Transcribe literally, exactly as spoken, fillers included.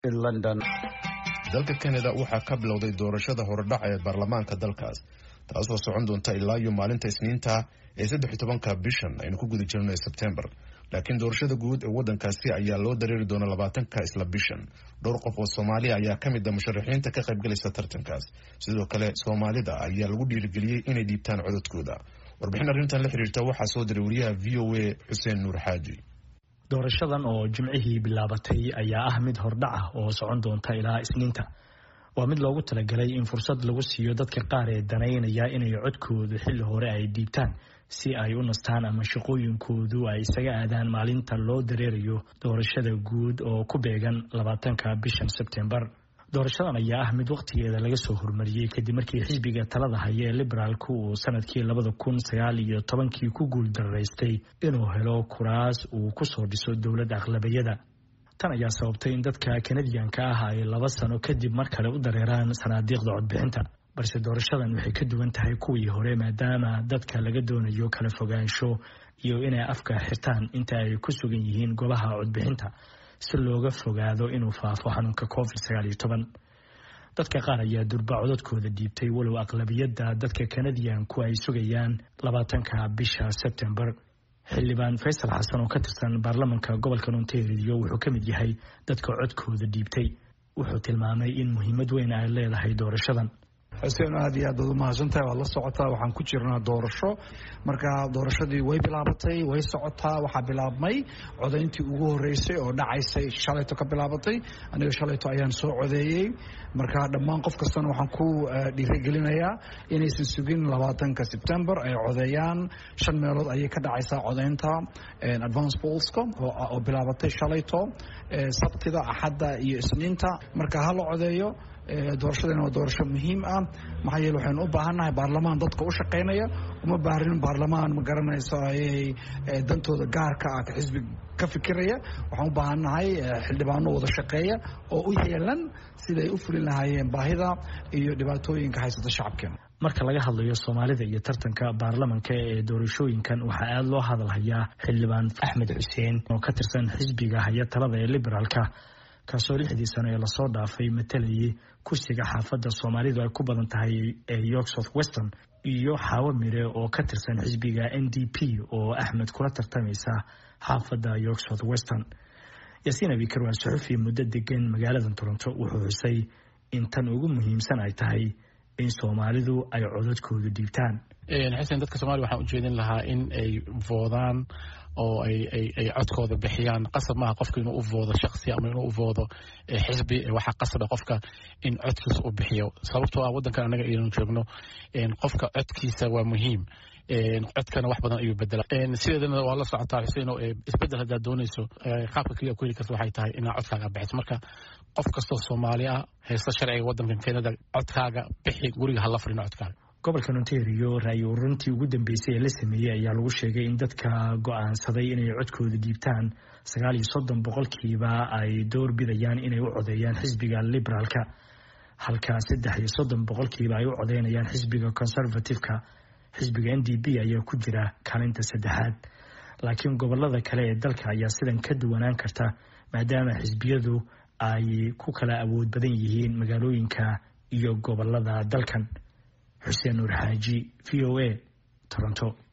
London. dalka Canada waxaa ka bilowday doorashada horodhac ee baarlamaanka dalkaas taasoo socon doonta ilaa iyo maalinta Isniinta ee saddex iyo tobanka bishan aynu ku guda jirnay September. laakiin doorashada guud ee wadankaasi ayaa loo dareeri doona labaatanka isla bishan. dhowr qof oo Soomaali ayaa ka mid ah musharaxiinta ka qaybgalaysa tartankaas. sidoo kale Soomaalida ayaa lagu dhiirigeliyay inay dhiibtaan codadkooda. warbixin arrintan la xiriirta waxaa soo diray wariyaha V O A Xuseen Nuur Xaaji. doorashadan oo jimcihii bilaabatay ayaa ah mid hordhac ah oo socon doonta ilaa Isniinta. waa mid loogu talagalay in fursad lagu siiyo dadka qaar ee danaynaya inay codkooda xilli hore ay dhiibtaan si ay u nastaan ama shaqooyinkoodu ay isaga aadaan maalinta loo dareerayo doorashada guud oo ku beegan labaatanka bishan September. doorashadan ayaa ah mid waqtigeeda laga soo hormariyay kadib markii xisbiga talada haya ee liberaalku uu sanadkii labada kun sagaal iyo tobankii ku guuldareystay inuu helo kuraas uu ku soo dhiso dowladda aqlabiyada. tan ayaa sababtay in dadka Canadian-ka ah ay laba sano kadib mar kale u dareeraan sanaadiiqda codbixinta. balse doorashadan waxay ka duwan tahay kuwii hore maadaama dadka laga doonayo kala fogaansho iyo inay afka xirtaan inta ay ku sugan yihiin goobaha codbixinta si looga fogaado inuu faafo xanuunka covid sagaal iyo toban. dadka qaar ayaa durba codadkooda dhiibtay walow aqlabiyadda dadka Canadian-ku ay sugayaan labaatanka bisha September. xildhibaan Faysal Xasan oo ka tirsan baarlamaanka gobolka Ontario wuxuu ka mid yahay dadka codkooda dhiibtay. wuxuu tilmaamay in muhiimad weyn ay leedahay doorashadan. xuseen aad iyo aad u mahadsantahay waa la socotaa waxaan ku jirnaa doorasho marka doorashadii way bilaabatay way socotaa waxaa bilaabmay codayntii ugu horeysay oo dhacaysay shalayto ka bilaabatay aniga shalayto ayaan soo codeeyay marka dhammaan qof kastana waxaan ku dhiirigelinayaa inaysan sugin labaatanka September ay codeeyaan shan meelood ayay ka dhacaysaa codaynta advance pollska oo bilaabatay shalayto sabtida axadda iyo isniinta marka ha la codeeyo. doorashadana waa doorasho muhiim ah maxaa yeelay waxaynu u baahannahay baarlamaan dadka u shaqaynaya uma baahin baarlamaan ma garanayso ayay dantooda gaarka ah ka xisbi ka fikiraya waxaan u baahannahay xildhibaano wada shaqeeya oo u yeelan siday u fulin lahaayeen baahida iyo dhibaatooyinka haysata shacabkeena. marka laga hadlayo Soomaalida iyo tartanka baarlamaanka ee doorashooyinkan waxaa aad loo hadalhayaa xildhibaan Axmed Xuseen oo ka tirsan xisbiga haya talada ee liberaalka kaasoo lixdii sano ee lasoo dhaafay matalayay kursiga xaafadda Soomaalidu ay ku badan tahay ee York South Western iyo Xawa Mire oo ka tirsan xisbiga N D P oo Axmed kula tartamaysa xaafadda York South Western. Yaasiin Abikar waa suxufi muddo degan magaalada Toronto wuxuu xusay in tan ugu muhiimsan ay tahay in Soomaalidu ay codadkooda dhiibtaan. xasan dadka Soomaaliya waxaan u jeedin lahaa in ay voodaan oo ay ay ay codkooda bixiyaan qasab ma qofka inuu u voodo shakhsi ama inuu u voodo xisbi waxa qasab qofka in codkiisa u bixiyo sababtoo ah wadankan anaga aynu joogno in qofka codkiisa waa muhiim in codkana wax badan ayuu bedelaa sideedana waa la socotaa Xuseen oo isbedel hada doonayso qaabka kaliya ku heli karto waxay tahay in codkaaga bixiso marka qof kasta Soomaali ah haysta sharciga wadankan Canada codkaaga bixi guriga hala fariino codkaaga. gobolka Ontario raay ururintii ugu dambeysay ee la sameeyay ayaa lagu sheegay in dadka go'aansaday inay codkooda dhiibtaan sagaal iyo soddon boqolkiiba ay door bidayaan inay u codeeyaan xisbiga liberaalka halka saddex iyo soddon boqolkiiba ay u codeynayaan xisbiga conservative-ka. xisbiga N D P ayaa ku jira kaalinta saddexaad. laakiin gobolada kale ee dalka ayaa sidan ka duwanaan karta maadaama xisbiyadu ay ku kala awood badan yihiin magaalooyinka iyo gobolada dalkan. Xuseen Nuur Xaaji, V O A, Toronto.